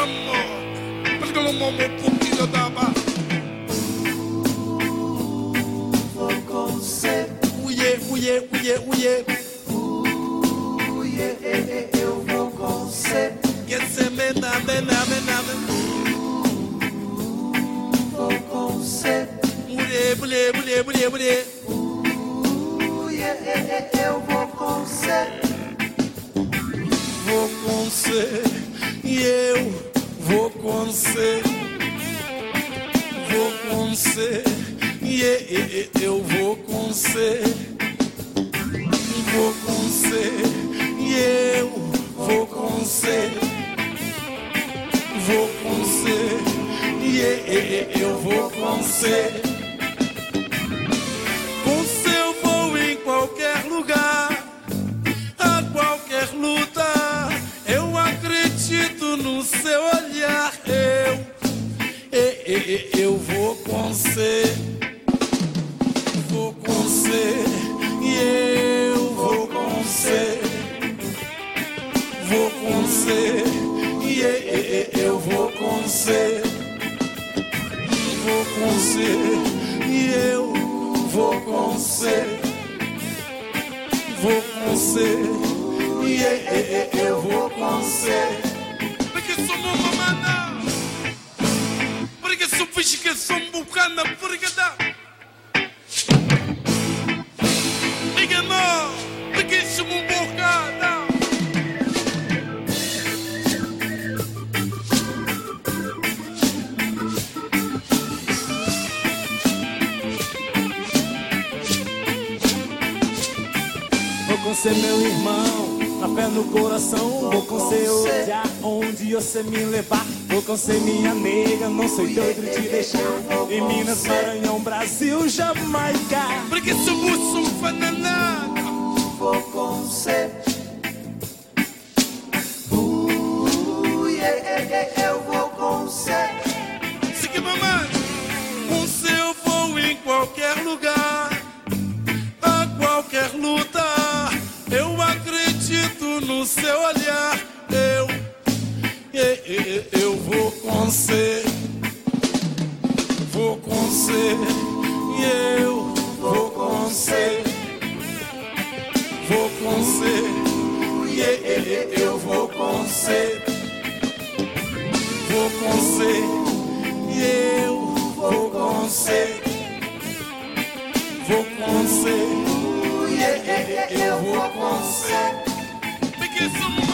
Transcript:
amor. Porque eu amo um pouquinho da barra. Vou com você. Uie, uie, uie, uie. Eu vou com você. Que se me nada, nada, nada. Vou com você. Mulher, mulher, mulher, mulher, mulher. Eu vou com você. Vou com você. E eu vou com você. Vou com você. E eu vou com você. Vou com você. E eu vou com você. Vou com você. E eu vou com você. Com seu voo em qualquer lugar, a qualquer luta. Eu acredito no seu olhar. Eu vou com você. Vou com você. E eu vou com você. Vou com você. E eu vou com você. Vou com você. E eu vou com você. Vou com você. E eu vou com você. Porque sou uma mamana. Porque sou fixe que sou um bucana. Porque dá. Porque não. Porque sou um bucana. Vou com você, meu irmão, na fé no coração. Vou com você olhar onde você me levar. Vou com você, minha nega, não sou doido de te deixar. Em Minas, Maranhão, Brasil, Jamaica. Porque sou um fananada. Vou com você. Eu vou com você. Siga, mamãe. Com seu voo em qualquer lugar, a qualquer luta. Eu acredito no seu olhar. Eu vou com você. Vou com você. E eu vou com você. Vou com você. E eu vou com você. Vou com você. E eu vou com você. Vou com você. E eu vou com você. Porque somos